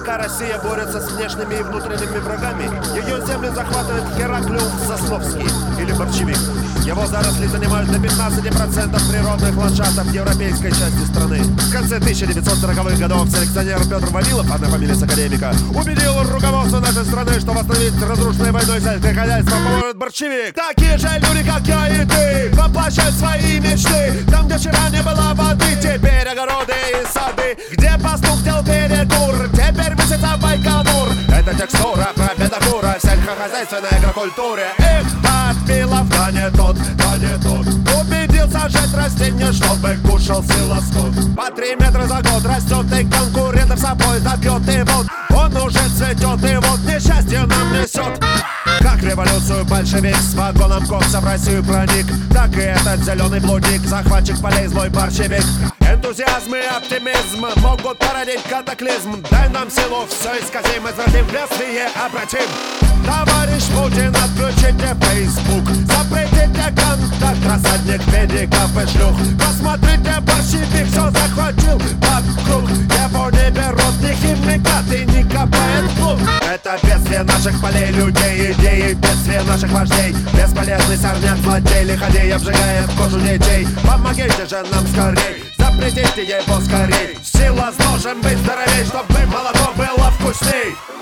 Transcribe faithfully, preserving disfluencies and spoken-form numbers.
Пока Россия борется с внешними и внутренними врагами, ее земли захватывает Гераклиум Сосновский или Борщевик. Его заросли занимают до пятнадцати процентов природных ландшафтов европейской части страны. В конце тысяча девятьсот сороковых годов селекционер Петр Вавилов, одна фамилия с академика, убедил руководство нашей страны, что восстановить разрушенное войной сельское хозяйство поможет Борщевик. Такие же люди, как я и ты, воплощают свои мечты. Там, где вчера не было воды, теперь огороды и сады. Где пастух тел перекур, теперь высится Байконур. Это текстура про педокура в сельскохозяйственной агрокультуре. Эх, Вавилов, да не тот, да не тот. Убедился жать растения, чтобы кушал силоскот. По три метра за год растет, и конкурентов собой забьет. И вот он уже цветет, и вот несчастье нам несет. Как революцию большевик с вагоном кокса в Россию проник, так и этот зеленый блудник, захватчик полей, злой борщевик. Энтузиазм и оптимизм могут породить катаклизм. Дай нам силу, все исказим, извратим, бедствие обратим. Товарищ Путин, отключите Facebook, запретите контакт, рассадник педиков и шлюх. Посмотрите, борщевик все захватил вокруг. Его не берут ни химикаты, ни копает клуб. Это бедствие наших полей, людей, идеи, бедствие наших вождей. Бесполезный сорняк, злодей, лиходей обжигает кожу детей. Помогите же нам скорей, запретите его скорей. Сила должен быть здоровей, чтобы молоко было вкусней.